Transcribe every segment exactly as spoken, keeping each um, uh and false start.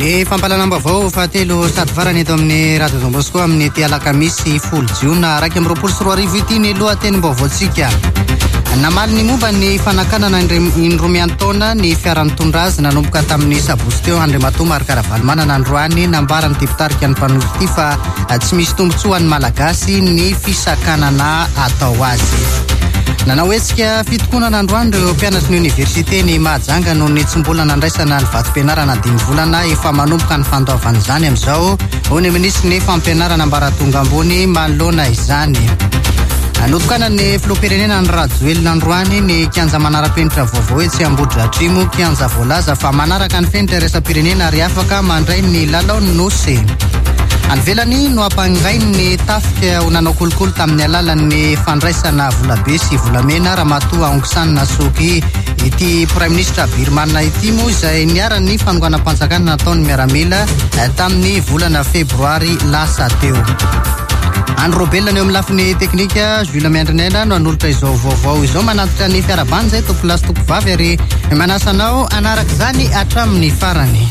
Ny fampalanam-baovao fahatelo sady farany eto amin'ny Radio Don Bosco amin'ny ty alakamisy folo jiona araky amin'ny roapolo sy roa arivo ity ny lohatenim-baovaontsika. Namaly ny momba ny fanakanana indromian-taona ny fiara-mitondra azy nanomboka tamin'ny sabotsy teo Andriamatoa Markaravalomanana androany nambara ny tepitarika ny mpanozy ity fa tsy misy tombontsoa ny malagasy ny fisakanana atao azy. Nanao hetsika fitokonana androany ireo mpianatry ny université ny Mahajanga noho ny tsy mbola nandraisana ny vatom-pianarana dimy volana efa manomboka ny fandoavana izany amin'izao. Ho ny ministry ny fampianarana ambaratonga ambony manoloana izany. Notokana ny filoham-pirenena ny Rajoelina androany ny kianja manara-penitra vaovao etsy Ambodidratrimo kianja voalaza fa manaraka ny fenitra iraisam-pirenena ary afaka mandray ny lalaon'ny nosy. Anvelany no ampangainy ny tafika ho nanao kolokolo tamin'ny alalan'ny fandraisana volabe sy volamena Ramatoa Aung-San Suu ity Prime Ministre Birmana ity moa izay niara-ny fanoganam-panjakana nataon'ny miaramila tamin'ny volana febroary lasa teo. Andro Belona eo amin'ny lafiny teknika Jules Mendrinena no anolotra izao vaovao izao manatitra ny fiarabany izay topolasy topovavy ary manasanao anaraka izany hatramin'ny farany.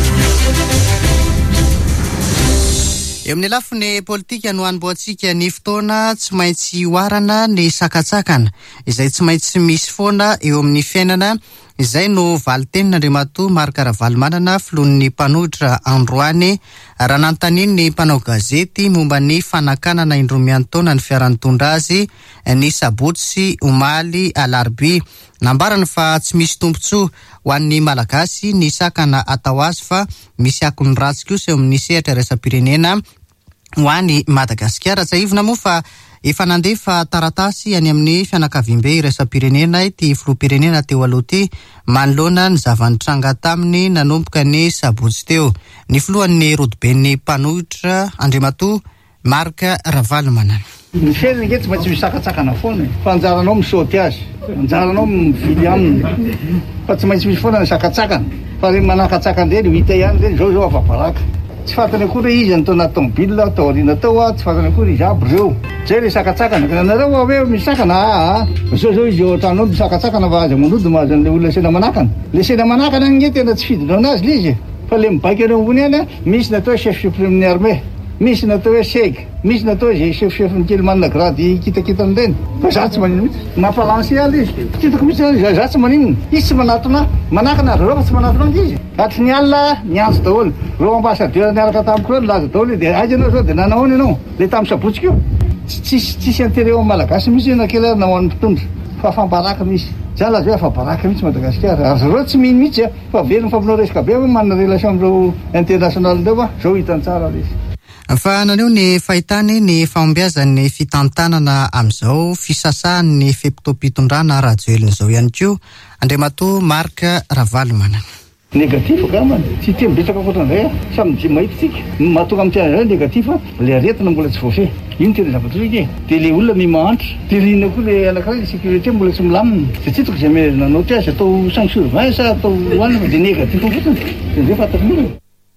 Eo amin'ny lafiny politika no anomboantsika ny fotoana tsy maintsy oarana ny sakatsakana izay tsy maintsy misy foana eo amin'ny fiainana. Izay no valitenin'Andriamatoa Markaravalomanana filohan'ny mpanohitra androany raha nanontaniany ny mpanao gazety momba ny fanakanana indromian-taona ny fiara-mitondra azy ny sabotsy omaly alarobia. Nambarany fa tsy misy tombontsoa ho an'ny malagasy ny sakana atao azy fa misy akony ratsy kosa eo amin'ny sehatra iraisam-pirenena ho an'ny Madagasikara. Tsaivina moa fa efa nandefa taratasy any amin'ny fianakaviam-be iraisam-pirenena ity filoham-pirenena teo aloha ity manoloana ny zavanitranga taminy nanomboka ny sabotsy teo. Ny filohan'ny rodiben'ny mpanohitra Andriamatoa Markaravalomanana. Ny fiainana nge tsy maintsy misakatsakana foana fa anjaranao misaoty azy, anjaranao mivily aminy fa tsy maintsy misy foana ny sakatsakana fa re manakatsakana reny hita ihany reny zao zao afabaraka. Tsy fantany akory izy natao natao mobile atao arina tao tsy fantany akory izy aby reo zay le sakatsakana ka nareo hoe misakana aa zao zao izy eo an-tranao misakatsakana fa aza manody mahazo an'le olona sena manakana le sena manakana nge tena tsy fidinao anazy le izy fa le mibaika eo ambony any misy natao chef suprême armée, misy natao hoe seg, misy natao zay chef chef ny kely manana grady kitakitany reny fa za tsy manino mampalanse aly izy kitako mihitsy za tsy manino izy tsy manatona manakana reo fa tsy manatona angy izy atry ny alina niantso daholo reo ambassadeur niaraka tamiko reo nilaza daholo de aiza anao zao de nanahoana ianao le tamin'ny sabotsy keo tsisy tsisy antereo malagasy misy nakely ary nahoan'ny mpitondra fa fambaraka misy zala zay fambaraka mihitsy Madagasikara ary reo tsy mino mihitsy fa very mifampinao resaka be hoe manana relation amin'ireo international ndreo zao hitany tsara le izy. Fa naneo ny fahitany ny fahombiazan'ny fitantanana amin'izao fisasahan'ny fepitopintondrana Rajoelina izao ihany koa Andriamatoa Markaravalomanana. Négatif gamany tsy tia mibetsaka ankoatran'izay samy tsy mahita tsika mahatonga amin'ny tiana izay négatif le aretina mbola tsy voafehy iny tena zavatra ike dia le olona mimahantra dia lina koa le anankiray le sécurité mbola tsy milamina dia tsy hitako izay me nanao ty azy atao cinq sur vingt sa atao hoanina dia négatif fotsiny dia zay fantako mino.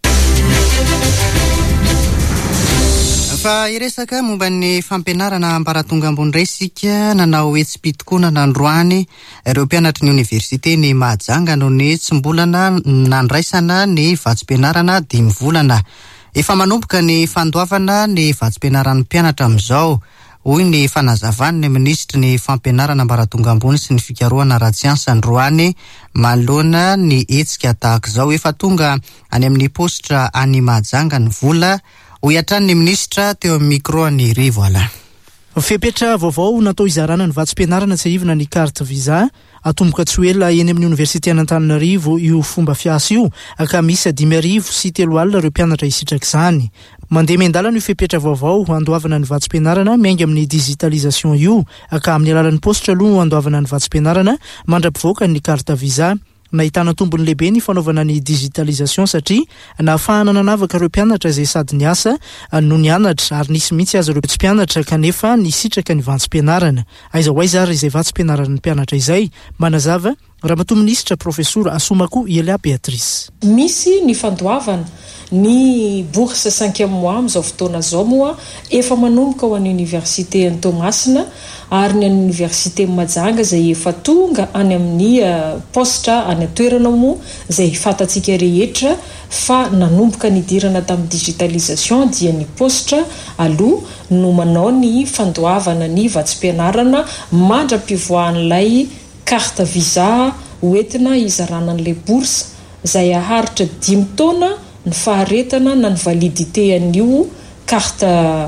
Fa iresaka momba ny fampianarana ambaratonga ambony iray sika nanao etsim-pitokonana androany ireo mpianatry ny université ny Mahajanga noho ny tsy mbola nandraisana ny vatsim-pianarana dimy volana. Efa manomboka ny fandoavana ny vatsim-pianaran'ny mpianatra amin'izao. Hoy ny fanazavany ny ministry ny fampianarana ambaratonga ambony sy ny fikarohana ara-tsiansa androany manoloana ny hetsika tahaka izao. Efa tonga any amin'ny positra any Mahajanga ny vola hoiatran'ny ministra teo amin'ny micro ny Rivo ala. Fepetra vaovao natao izarana ny vatsim-pianarana tsy ahivana ny carte visa atomboka tsy ela eny amin'ny université Antananarivo io fomba fiasa io ka misy dimy arivo sy telo alina ireo mpianatra hisitraka izany. Mandeha mendalana io fepetra vaovao andoavana ny vatsim-pianarana miainga amin'ny digitalisation io ka amin'ny alalan'ny positra aloha andoavana ny vatsim-pianarana mandra-pivoaka ny carte visa. Nahitana tombony lehibe ny fanaovana ny digitalisation satria nahafahana nanavaka ireo mpianatra izay sady ny asa no ny anatra ary nisy mihitsy azy ireo tsy mpianatra kanefa nisitraka ny vatsim-pianarana. Aiza ho aiza ary izay vatsim-pianarana ny mpianatra izay manazava Ramatoa Minisitra Profesora Asomako Elia Beatrice. Misy ny fandoavana ny bourse cinquième mois amin'izao fotoana zao moa efa manomboka ho an'ny université ny Toamasina ary ny université Mahajanga izay efa tonga any amin'ny uh, postra any atoerana moa izay fantatsika rehetra fa nanomboka nidirana tamin'ny digitalisation dia ny postra aloha no manao ny fandoavana ny vatsim-pianarana mandra-pivoahan'ilay carte visa hoentina izarana an'ilay bourse izay aharitra dimy taona ny faharetana na ny validité an'io carte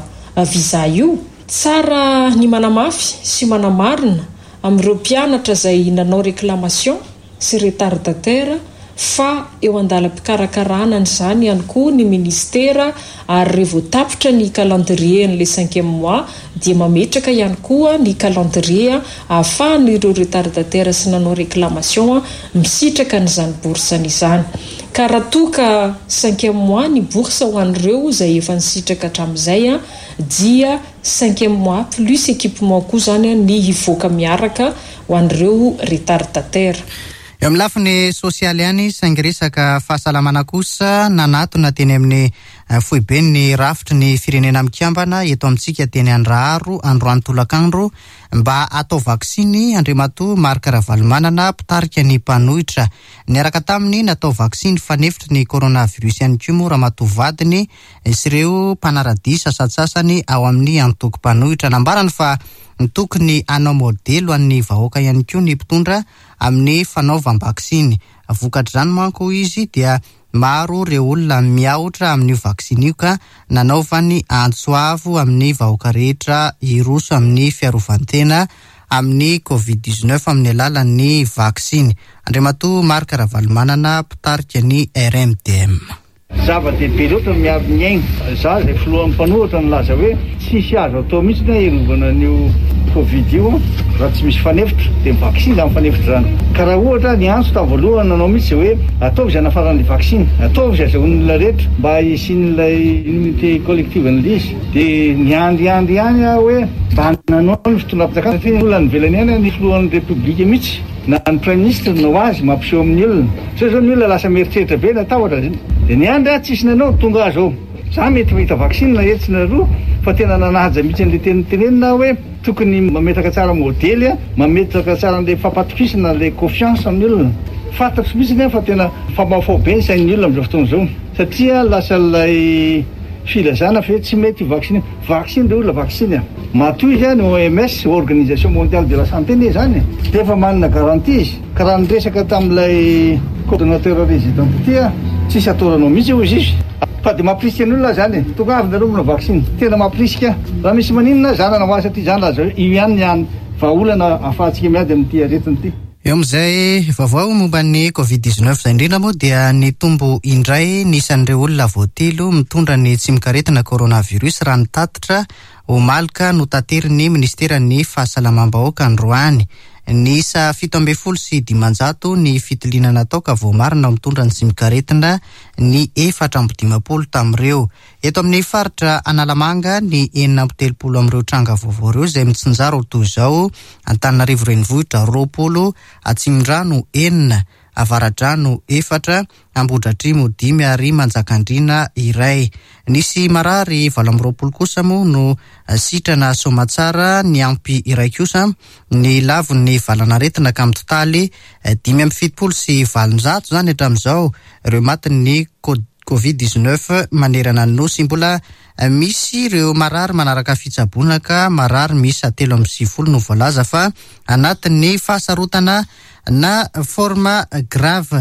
visa io. Tsara ny manamafy sy manamarina amin'ireo mpianatra izay nanao réclamation sy retardataire fa eo andalam-pikarakarana n'izany ihany koa ny ministera ary revo tapitra ny calendrier n'le cinquième mois dia mametraka ihany koa ny calendrier ahafahan'ireo retardataire sy nanao réclamation misitraka n'izany boursany izany. Ka raha toka cinquième mois ny bourse ho an'ireo izay efa nisitraka hatramin'izay dia cinquième mois plus équipement koa zany ny hivoaka miaraka ho an'ireo retardataire. Eo amin'ny lafiny sosialy ihany saingy resaka fahasalamana kosa nanatona teny amin'ny foibe ny rafitry ny firenena mikambana eto amintsika teny Andraharo Androany Tolakandro mba atao vaksiny Andriamatoa Marc Ravalomanana mpitarika ny mpanohitra. Niaraka taminy natao vaksiny fanefitry ny coronavirus ihany koa moa Ramatoavadiny sy ireo mpanaradisa satsasany ao amin'ny antoko mpanohitra. Nambarany fa tokony anao modelo an'ny vahoaka ihany koa ny mpitondra amin'ny fanaovam-vaksiny. Vokatra izany manko izy dia maro ireo olona miaotra amin'ny vaksiny io ka nanaovany antsoavo amin'ny vahoaka rehetra hiroso amin'ny fiarovantena amin'ny covid dix-neuf amin'ny alalan'ny vaksiny. Andriamatoa Marc Ravalomanana mpitarika ny R M D M. Zava-dehibe loatra miaro ny aigna. Za izay filohan'ny mpanohitra nilaza hoe tsisy azo atao mihitsy na hiarovana an'io covid io raha tsy misy fanefitra dia ny vaksiny amin'ny fanefitra zany. Ka raha ohatra ny antso tamin'ny voalohany nanao mihitsy hoe ataovy izay nafaran'ilay vaksiny, ataovy izay azahoan'olona rehetra mba hisian'ilay immunité collective an'ilay izy. Dia niandry andry ihany aho hoe mba nanao ny fitondram-pitsakana satria ny olona nivelany ihany ny filohan'ny repoblika mihitsy na ny prime ministre no azy mampiseho amin'ny olona. So zao ny olona lasa mieritreritra be natahotra dia niandry aho tsisy nanao tonga azo. Za mety mahita vaksiny na etsy na roa fa tena nanaja mihitsy an'ilay tenitenenina hoe tokony mametaka tsara modely mametaka tsara an'ilay fampatokisana an'ilay confiance amin'ny olona. Fantatro mihitsy nefa tena famafao be ny sain'ny olona amin'izao fotoana izao satria lasa ilay filazana fa tsy mety vaksiny vaksiny dia olona vaksiny. Matoy izy ny O M S Organisation Mondiale de la Santé ne zany dia efa manana garantie izy. Ka raha niresaka tamin'ilay coordonnateur résident ty tsisy ataonao mihitsy io izy fa dia mampirisika ny olona zany tonga avy narovana vaksiny tena mampirisika raha misy maninona zana na ho azy satria zany laza io ihany niany vahaolana ahafahantsika miady amin'ity aretiny ity. Eo amin'izay vaovao momba ny covid dix-neuf izay indrindra moa dia ny tombo indray nisan'ireo olona voatelo mitondra ny tsy mikaretina coronavirus raha nitatitra ho malaka no tateriny ministeran'ny fahasalamam-bahoaka androany. Ny isa fito ambin'ny folo sy dimanjato ny fitiliana natao ka voamarina mitondra ny tsy mikaretina ny efatra amby dimampolo tamin'ireo. Eto amin'ny faritra Analamanga ny enina amby telopolo amin'ireo tranga vaovao ireo izay mitsinjaro toy izao: Antananarivo renivohitra roapolo, Atsimondrano enina, Avaradrano efatra, Ambohidratrimo dimy ary Manjakandriana iray. Nisy marary valo amby roapolo kosa moa no sitrana Somatsara ny ampy iray kosa. Ny lavon'ny valanaretina ka amin'ny totaly dimy amby fitopolo sy valonjato zany hatramin'izao ireo matin'ny covid dix-neuf manerana ny nosy. Mbola misy ireo marary manaraka fitsaboana ka marary misy telo amby sivifolo no voalaza fa anatin'ny fahasarotana na forma grave.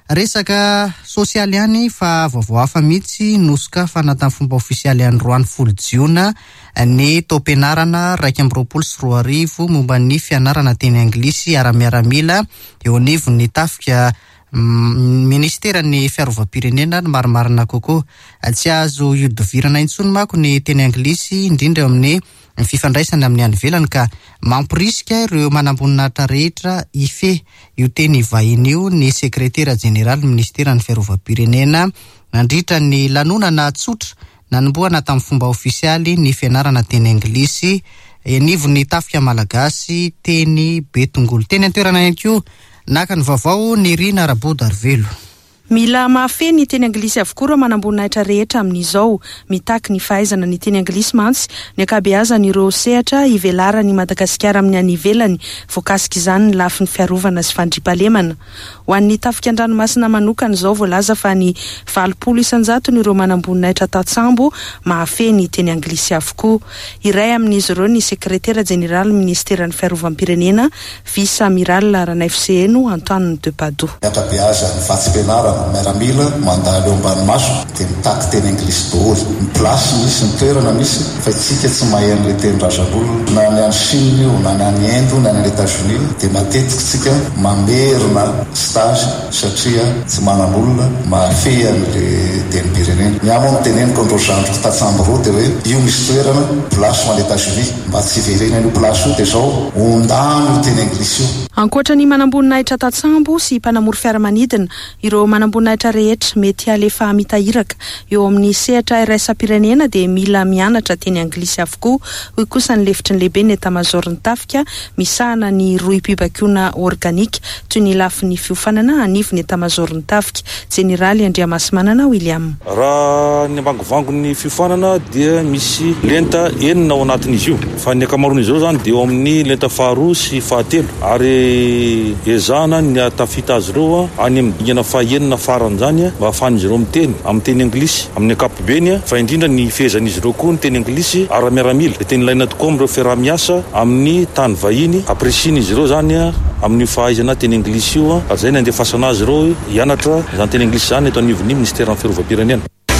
Resaka sosialy ihany fa vaovao hafa mihitsy nosoka fa natany fomba ofisialy Androany folo jiona ny taom-pianarana raika amby roapolo sy roa arivo momba ny fianarana teny anglisy ara-miaramila eo anivon'ny tafika ministeran'ny fiarovam-pirenena ny marimarina kokoa. Tsy azo iodivirana intsony manko ny teny anglisy indrindra eo amin'ny fifandraisana amin'ny any ivelany ka mampirisika ireo manambonina rehetra ife io teny vahiny io ny sekretera jeneraly ministeran'ny fiarovam-pirenena nandritra ny lanonana tsotra nanomboana tamin'ny fomba ofisialy ny fianarana teny anglisy anivon'ny tafika malagasy teny Betongolo. Teny antoerana ihany koa naka ny vaovao ny Rina Rabodarvelo. Mila mahafehy ny teny anglisy avokoa raha manamboninahitra rehetra amin'izao, mitaky ny fahaizana ny teny anglisy mantsy ny ankabeazan'ireo sehatra ivelarany Madagasikara amin'ny any ivelany, voakasika izany ny lafin'ny fiarovana sy fandriampahalemana. Ho an'ny tafika an-dranomasina manokana izao voalaza fa ny valopolo isanjato n'ireo manamboninahitra Tatsambo mahafehy ny teny anglisy avokoa. Iray amin'izy ireo ny sekretera jeneraly ministeran'ny fiarovam-pirenena vice amiral Ranafiseno Antoine de Padoue. Miaramila mandalo eo ambanimaso dia mitaky teny anglisy daholo. Ny plasy misy, ny toerana misy, fa itsika tsy mahay an'ilay teny razabolo na ny any Chine io na ny any Inde na ny États-Unis dia matetika tsika mamerina stage satria tsy manamolona mahafehy an'ilay teny pirenena. Ny amo miteneniko andro zandriko Tatsambo roa dia hoe io misy toerana plasy any États-Unis mba tsy verena io plasy io dia zao ondano teny anglisy io. Ankoatra ny manamboninahitra Tatsambo sy mpanamory fiaramanidina, ireo manamboninahitra rehetra mety alefa mitahiraka eo amin'ny sehatra iraisam-pirenena dia mila mianatra teny anglisy avokoa. Hoy kosa ny lefitry ny lehibe ny etamajorony tafika misahana ny roy mpibakiona organika toy ny lafin'ny fiofanana anivy ny etamajorony tafika jeneraly Andriamasimanana William. Raha ny ambangovangon'ny fiofanana dia misy lenta enina ao anatin'izy io, fa ny akamaroan'izy ireo zany dia eo amin'ny lenta faharoa sy fahatelo, ary ezana ny atafita azy ireo any amin'ny dingana fahaenina farany zany mba ahafahan'izy ireo miteny amin'ny teny anglisy amin'ny ankapobeny, fa indrindra ny fehezan'izy ireo koa ny teny anglisy ara-miaramila dia teny ilaina tokoa amin'ireo fiaraha-miasa amin'ny tany vahiny, apresian'izy ireo zany amin'ny fahaizana teny anglisy io, ary zay ny andefasana azy ireo hianatra izany teny anglisy zany eto anivon'ny ministeran'ny fiarovam-pirenena.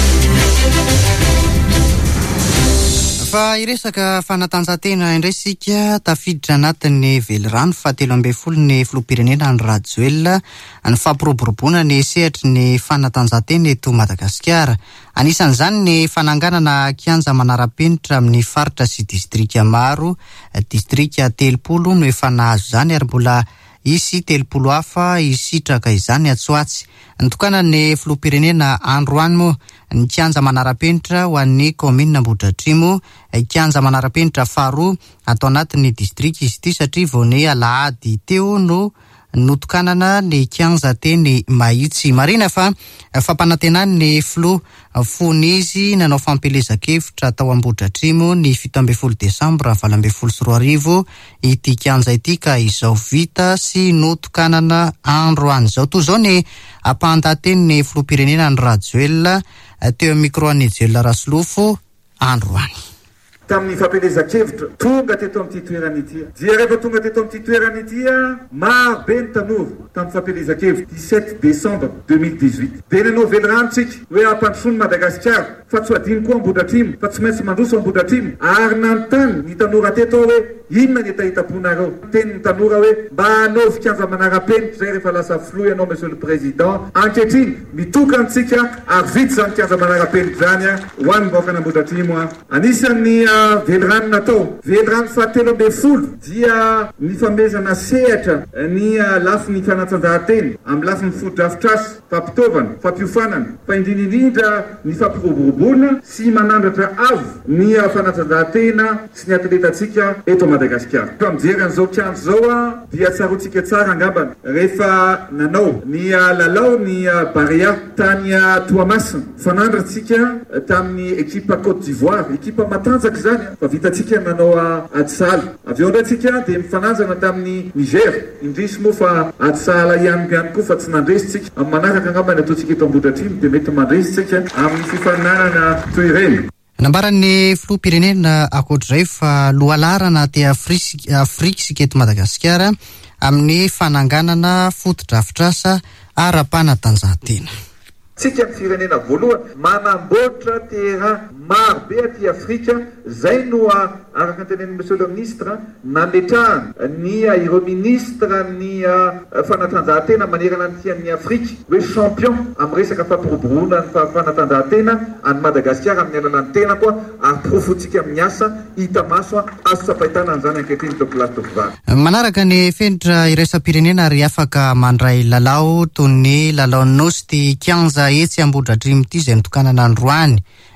Fa iresaka fanatanjahantena indray sika tafiditra anatin'ny velirano fahatelo ambin'ny folo ny filoham-pirenena ny Rajoelina ny fampiroboroboana ny sehatry ny fanatanjahantena eto Madagasikara. Anisan'izany ny fananganana kianja manara-penitra amin'ny faritra sy distrika maro, distrika telopolo no efa nahazo izany ary mbola isy telopolo hafa isitraka izany Antsoatsy. Nitokana ny filoham-pirenena androany moa ny kianja manara-penitra ho an'ny komina Ambohidratrimo, kianja manara-penitra faharoa atao anatin'ny distrika izy ity satria vao ny alahady teo no notokanana ny kianja teny Mahitsy. Marina fa fampanantenany ny filoha Fonizy nanao fampelezan-kevitra tao Ambohidratrimo ny fito ambin'ny folo desambra valo ambin'ny folo sy roa arivo ity kianja ity ka izao vita sy notokanana androany izao. Toy izao ny ampahan-tanteny ny filoham-pirenena ny Rajoelina teo amin'ny micro an'i Joel Rasolofo androany. Tamin'ny fampelezan-kevitra tonga teto amin'ity toerana ity. Dia rehefa tonga teto amin'ity toerana ity maro be ny tanora tamin'ny fampelezan-kevitra dix-sept décembre deux mille dix-huit. Dia nanao veliranotsika hoe ampandrosoany Madagasikara fa tsy adino koa Ambohidratrimo, fa tsy maintsy mandroso Ambohidratrimo, ary nanontany ny tanora teto hoe inona ny tahitaponareo. Teny ny tanora hoe mba hanaovy kianja manara-penitra zay rehefa lasa filoha ianao monsieur le président. Ankehitriny mitoka antsika ary vita zany kianja manara-penitra zany ho an'ny vahoaka Ambohidratrimo. Anisan'ny velirano natao velirano fahatelo ambin'ny folo dia ny famezana sehatra ny lafin'ny fanatanjahantena amin'ny lafin'ny foto-drafitr'asa, fampitaovana, fampiofanana, fa indrindra ny fampiroboroboana sy manandratra avo ny fanatanjahantena sy ny atletantsika eto Madagasikara. Fa mijery an'izao kianja zao dia tsarotsika tsara angambana rehefa nanao ny lalao ny Barea tany Toamasina, fanandratsika tamin'ny ekipa Côte d'Ivoire, ekipa matanjaka zany, fa vitatsika nanao Atsala. Aveo ndratsika dia mifananjana tamin'ny Niger, indrisy moa fa Atsala ihany ihany koa fa tsy nandresitsika. Amin'ny manaraka angambany ataotsika eto Ambohidratrimo dia mety mandresitsika amin'ny fifaninanana toy ireny. Nambaran'ny filoham-pirenena ankoatr'izay fa lohalarana te Afrika sy eto Madagasikara amin'ny fananganana foto-drafitr'asa ara-panatanjahantena. Tsika ny firenena voalohany manamboatra terrain maro be aty Afrika, zay no araka ny tenen'ny monsieur le ministre nametrahana ny ireo ministra ny fanatanjahantena manerana ny tian'ny Afrika hoe champion amin'ny resaka fampiroboroana ny fanatanjahantena any Madagasikara amin'ny alalan'ny tena koa ary profotsika amin'ny asa hita maso azo sapaitana an'izany ankehitriny to place tovary. Manaraka ny fenitra iraisam-pirenena ary afaka mandray lalao toy ny lalao nosy kianja etsy Ambohidratrimo ity izay nitokanana androany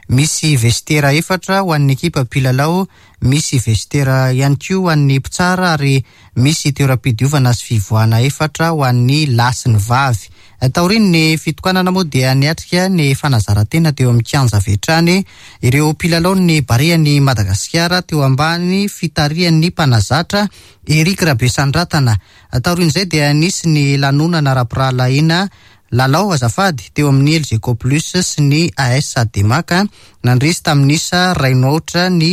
misy vestera efatra ho an'ny ekipa mpilalao, misy vestera ihany koa ho an'ny mpitsara ary misy toeram-pidiovana sy fivoahana efatra ho an'ny lasy ny vavy. Taoriny ny fitokanana moa dia niatrika ny fanazarantena teo amin'ny kianja vetrany. Ireo mpilalao ny Barea-ny Madagasikara teo ambany fitarian'ny mpanazatra Eric Rabesanratana. Taorin'izay dia nisy ny lanonana rapirahalaina lalao azafady teo amin'ny L G C plus sy ny A S Ademaka nandresy tamin'isa rainoatra ny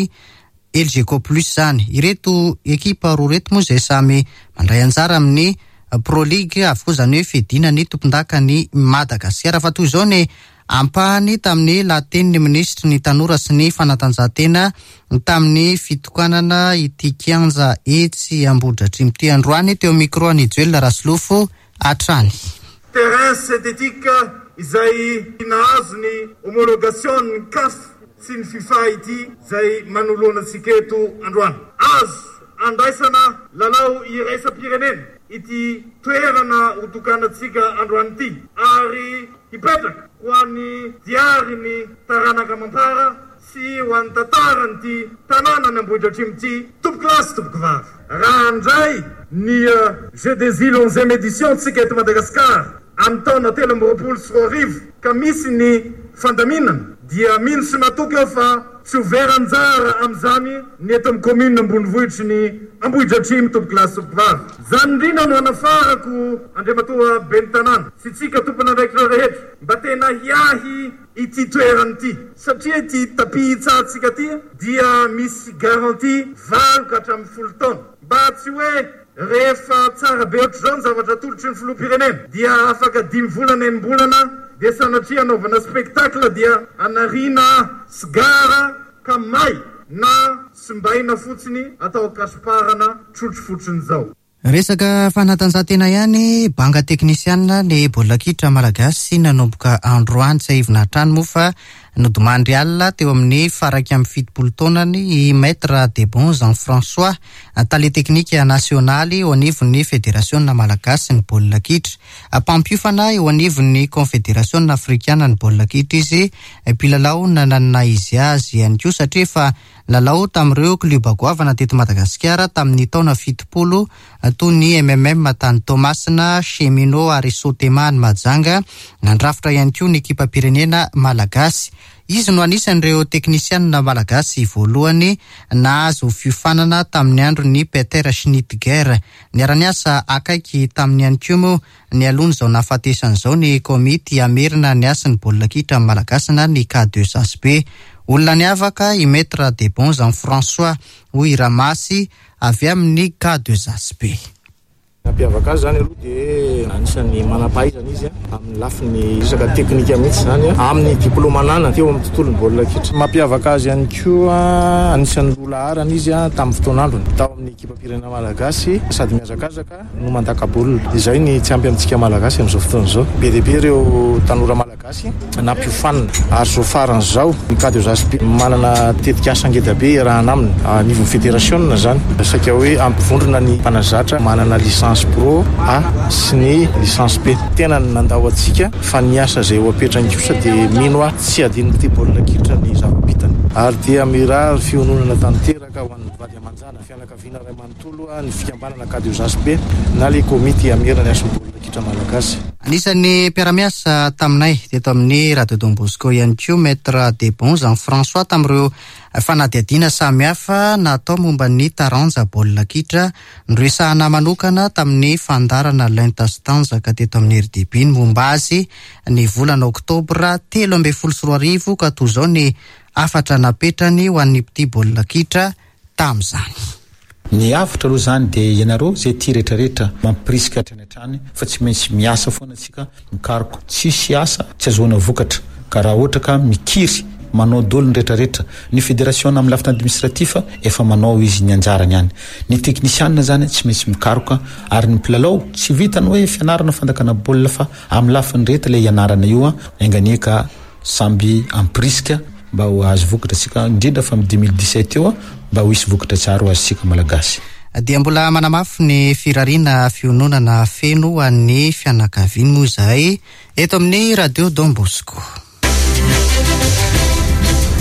L G C plus zany. Ireto ekipa roa reto moa izay samy mandray anjara amin'ny Pro League avokoa zany hoe fedina ny tompon-daka ny Madagasikara. Fa toy izao ny ampahany tamin'ny laten'ny ministry ny tanora sy ny fanatanjahantena tamin'ny fitokanana ity kianja etsy Ambohidratrimo ity androany. Teo micro ny Joel Raslofo Atrany. Terrain synthétique izay nahazo ny homologation ny C A F sy ny FIFA ity izay manoloana antsika eto androany. Azo andraisana lalao iraisam-pirenena ity toerana hotokanantsika androany ity ary hipetraka ho an'ny diary ny taranaka mampara sy ho an'ny tantarany ity tanàna ny Ambohidratrimo ity tompo klasy tompo vavy. Raha andray ny Jeux des Îles onzième édition tsika eto Madagasikara amin'ny taona telo amby roapolo sy roa arivo ka misy ny fandaminana dia mino sy matoky eo fa tsy overanjara amin'izany ny eto amin'ny commune ambonivohitry ny Ambohidratrimo tompo klasy tompo vavy. Zany indrindra no anafarako Andriamatoa ben'ny tanàna sy tsika tompona andraikitra rehetra mba tena hiahy ity toerany ity satria ity tapis tsahantsika ity dia misy garantie valo ka hatramin'ny folo taona mba tsy hoe rehefa tsara be ohatry zao ny zavatra atolotry ny filoham-pirenena dia afaka dimy volana enim-bolana dia sanatria anaovana spektakla dia anarina sigara ka may na simbaina fotsiny atao kasiparana trotro fotsiny zao. Resaka fanatanjahantena ihany, banga teknisiana ny baolina kitra malagasy nanomboka androany tsy ahivina hatrany moa fa nodimandry alina teo amin'ny faraky amin'ny fitopolo taonany i Maître Debon Jean-François, tale teknika nasionaly eo anivon'ny federasiona malagasy ny baolina kitra. Mpampiofana eo anivon'ny confederasiona afrikana ny baolina kitra izy, mpilalao nananina izy azy ihany koa satria fa lalao tamin'ireo kluba goavana teto Madagasikara tamin'ny taona fitopolo toy ny M M M tany Tomasina, Chemino ary Sotemany Majanga, nandrafitra ihany koa ny ekipa-pirenena malagasy. Izy no anisan'ireo teknisianina malagasy voalohany nahazo fiofanana tamin'ny andron'ny Peter Schnittger. Niara-niasa akaiky tamin'ny ihany koa moa ny alony izao nahafatesan'izao ny komity amerina ny asan'ny baolina kitra malagasina ny K deux S B. Olona niavaka i Maître Debon Jean-François hoy ramasy avy amin'ny K deux S B. Nampiavaka azy zany aloha dia anisan'ny manam-pahaizana izy amin'ny lafiny resaka teknika mihitsy zany amin'ny diplôma anana teo amin'ny tontolon'ny baolina kitra. Mampiavaka azy ihany koa anisan'ny lola arana izy tamin'ny fotoan'androny tao amin'ny ekipa-pirenena malagasy sady miazakazaka no mandaka baolina. Izay ny tsy ampy amintsika malagasy amin'izao fotoana izao. Be dia be ireo tanora malagasy nampiofanina ary zao faran'izao ny K deux S B manana tetika asa ngeda be raha anaminy anivon'ny federasiona zany. Saika hoe ampivondrona ny mpanazatra manana licence pro A sy ny licence B. Tena nandao atsika fa ny asa izay ho apetrany kosa dia mino aho tsy adinoko ty baolina kitra ny zava-bitany. Ary dia mirary fiononana tanteraka ho an'ny vady amanjana fianakaviana ray manontolo ny fikambanana K deux S B na le komity amerina ny asan'ny baolina kitra malagasy. Anisan'ny mpiara-miasa taminay teto amin'ny Radio Don Bosco ihany koa Maître Debon Jean-François tamin'ireo fanadihadiana samihafa natao momba ny taranja baolina kitra noresahana manokana tamin'ny fandarana Lentastanjaka teto amin'ny R D B ny momba azy ny volana oktobra telo ambin'ny folo sy roa arivo ka toy izao ny afatra napetrany ho an'ny mpity baolina kitra tamin'izany. Ny avitra aloha zany dia ianareo izay tia rehetrarehetra mampirisika hatrany hatrany fa tsy maintsy miasa foana antsika mikaroko. Tsisy asa tsy azoana vokatra ka raha ohatra ka mikiry manao dolo ny rehetrarehetra. Ny federasiona amin'ny lafiny administratif efa manao izy ny anjarany ihany. Ny teknisianina zany tsy maintsy mikaroka ary ny mpilalao tsy vitany hoe fianarana fandakana baolina fa amin'ny lafiny rehetra ilay ianarana io enganieka samby ampirisika mba ho azo vokatra tsika indrindra fa amin'ny deux mille dix-sept eo mba ho hisy vokatra tsara ho azontsika malagasy. Dia mbola manamafy ny firariana fiononana feno an'ny fianakaviany moa izahay eto amin'ny Radio Don Bosco.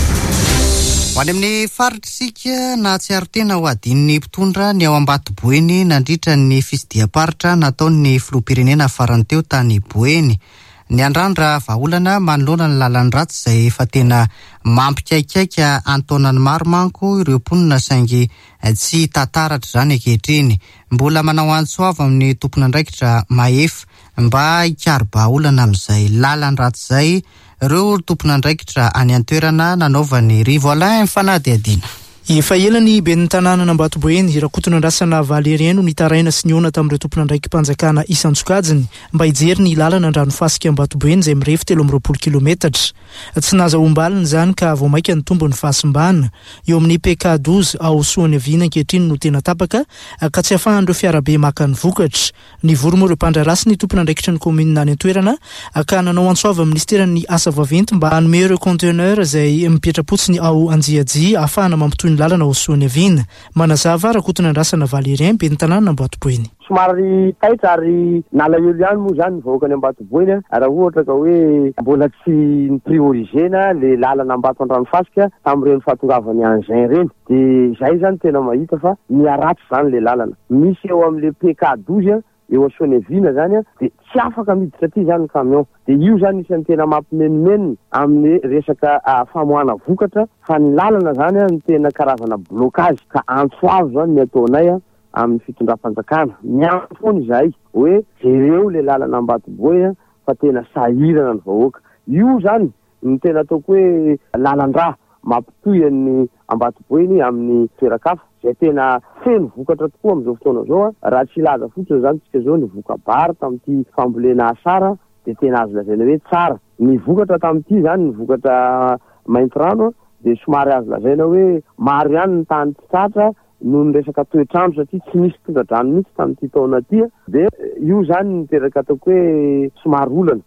ho any amin'ny faritritsika na tsy aro tena ho adin'ny mpitondra ny ao Ambatoboeny nandritra ny fisidiam-paritra nataon'ny filoham-pirenena farany teo tany Boeny. Ny andrandra vahaolana manoloana ny lalan'ny ratsy izay efa tena mampikaikaika antaonany maro manko ireo mponina saingy tsy tantaratra izany ankehitriny. Mbola manao antsoava amin'ny tompon'andraikitra Mahefa mba hikaro-bahaolana amin'izay lalan'ny ratsy izay ireo tompon'andraikitra any an-toerana nanaovany Rivolin mifanady adina. Efa ela ny ben'ny tanàna Ambatoboeny rakotona andrasana Valeriano nitaraina sy niona tamin'ireo tompon'andraiky mpanjakana isan-tsokajiny mba hijery ny lalana an-dranomasika Ambatoboeny izay mirefy telo amby roapolo kilometatra. Tsy nahazoam-balina izany ka vao maika ny tombony fahasimbana eo amin'ny P K douze ao Soanviana ankehitriny no tena tapaka ka tsy ahafahan'ireo fiarabe maka ny vokatra. Ny voromo ireo mpandrarasy ny tompon'andraikitra ny komina any an-toerana ka nanao antsoava ministeran'ny asa vaventy mba hanome ireo conteneur izay mipetrapotsiny ao Anjiaji ahafahana mampitoy lalana ao Soanviana. Manazava rakotona andrasana Valerian ben'ny tanàna Ambatoboeny. Somary taitra ary nala elo ihany moa zany vahoaka ny Ambatoboeny raha ohatra ka hoe mbola tsy nipriorizena le lalana Ambato an-dranomasika tamin'ireny fahatongavany Engin reny. De izay zany tena mahita fa niaratsy zany le lalana. Misy eo amin'le P K douze eo a Soanviana zany de tsy afaka miditra aty zany camion. De io zany isan'ny tena mampimenimeny amin'ny resaka famoahana vokatra fa ny lalana zany ny tena karazana blocage ka antsoavo zany ny ataonay amin'ny fitondram-panjakana. Miandry foana izahay hoe jereo le lalana Ambatoboeny fa tena sahirana ny vahoaka. Io zany ny tena ataoko hoe lalan-drà mampitoy ny Ambatoboeny amin'ny toeran-kafa izay tena feno vokatra tokoa amin'izao fotoana zao. Raha tsy ilaza fotsiny zany tsika zao ny voka-bary tamin'ity fambolena asara de tena azo lazaina hoe tsara. Ny vokatra tamin'ity zany ny vokatra mainty rano de somary azo lazaina hoe maro ihany ny tany tsy tratra noho ny resaka toetrandro satria tsy misy tondra-drano mihitsy tamin'ity taona ity de io zany ny teraka ataoko hoe somary olana.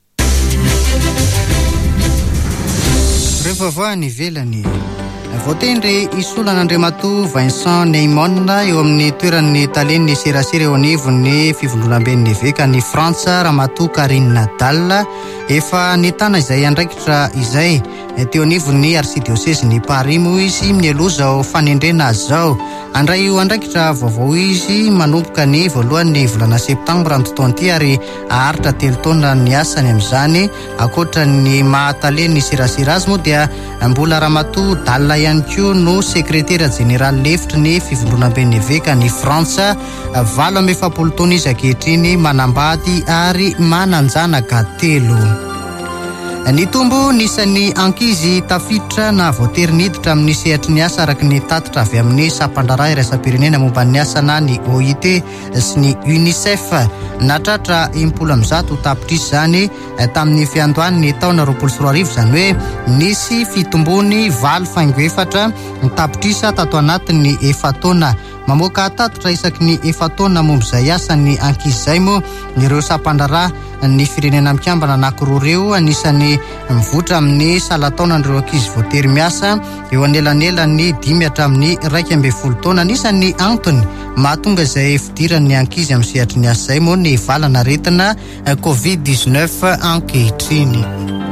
Rehefa avy any ivelany voatendry isolan'Andriamatoa Vincent Neymon eo amin'ny toeran'ny talen'ny serasera eo anivon'ny fivondronam-ben'ny veka ny Frantsa Ramatoa Karine Nadal efa nitana izay andraikitra izay teo anivon'ny arsidioseziny Paris moa izy mieloha zao fanendrena zao. Andray io andraikitra vaovao izy manomboka ny voalohan'ny volana septambra amin'ny taonty ary aharitra telo taona ny asany amin'izany. Akoatra ny mahatalen'ny serasera azy moa dia mbola Ramatoa Dalla ihany koa no sekretera jeneraly lefitry ny fivondronam-ben'ny veka ny Frantsa. Valo amby efapolo taona izy ankehitriny manambady ary mananjanaka telo. Ny tombo nisan'ny ankizy tafiditra na voatery niditra amin'ny sehatry ny asa araky ny tatitra avy amin'ny sampandrara iraisam-pirenena momba ny asana ny O I T sy ny UNICEF. Natratra impolo amby zato tapitrisy zany tamin'ny fiandohan'ny taona roapolo sy roa arivo izany hoe nisy fitombony valo faingo efatra tapitrisa tato anatin'ny efataona. Mamoaka tatitra isaky ny efataona momba izay asan'ny ankizy izay moa ireo sampandrara ny firenena mikambana anankiroa reo anisan'ny mivoatra amin'ny salataonan'ireo ankizy voatery miasa eo anelanelany dimy hatramin'ny raika amby folo taona. Anisan'ny antony mahatonga izay fidiran'ny ankizy amin'ny sehatry ny asa izay moa ny valana aretina covid dix-neuf ankehitriny.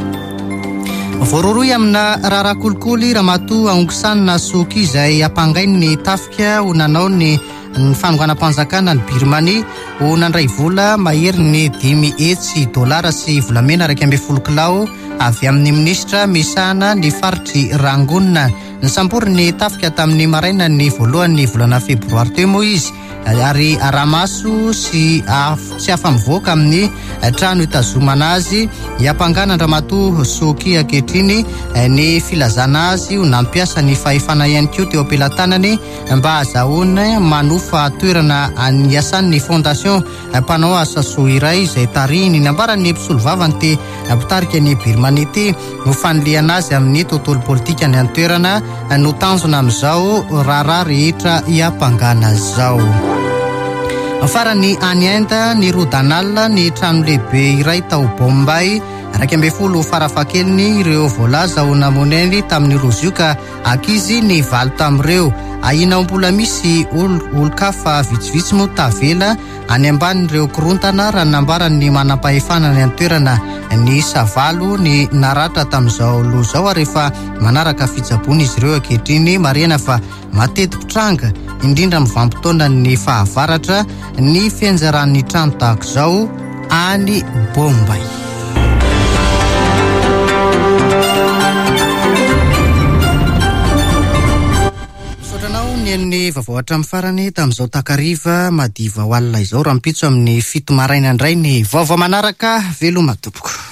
Voaroroy amina raharaha kolikoly Ramatoa Aung-San Suu Kyi izay ampangainy ny tafika ho nanao ny ny fanonganam-panjakana ny Birmanie ho nandray vola mahery ny dimy hetsy dolara sy volamena araky amby folo kilao avy amin'ny ministra misahana ny faritry Rangoon. Nisambory ny tafika tamin'ny maraina ny voalohan'ny volana febroary teo moa izy ary aramaso sy tsy afa-mivoaka amin'ny trano hitazomana azy hiampanganan Ramatoa Suu Kyi ankehitriny ny filazana azy ho nampiasa ny fahefana ihany koa teo ampelantanany mba azahoana manofa toerana aniasan'ny fondation mpanao asa soa iray izay tarihiny ny ambaran'ny mpisolo vavany ty mpitarika ny Birmanie ty ho faniliana azy amin'ny tontolo politika ny antoerana no tanjona amin'izao raharaha rehetra hiampangana zao. Farany any Inde ny Rodhanal ny trano lehibe iray tao Bombay raika amby folo farafahakeliny ireo voalaza ho namoneny tamin'ny rozy io ka akizy ny valo tamin'ireo. Ahina mbola misy olo-kafa vitsivitsy moa tavela any ambanin'ireo korontana raha nambarany manam-pahefanany any toerana ny savalo ny naratra tamin'izao loha zao rehefa manaraka fitsaboana izy ireo ankehitriny marena fa mateti-pitranga indrindra mivampitaona ny fahavaratra ny fianjaran'ny trano tahaka izao any Bombay. Ny vavaohatra amin'ny farany tamin'izao takariva madiva ho alina izao raha mipitso amin'ny fito maraina indray ny vaovao manaraka veloma tompoko.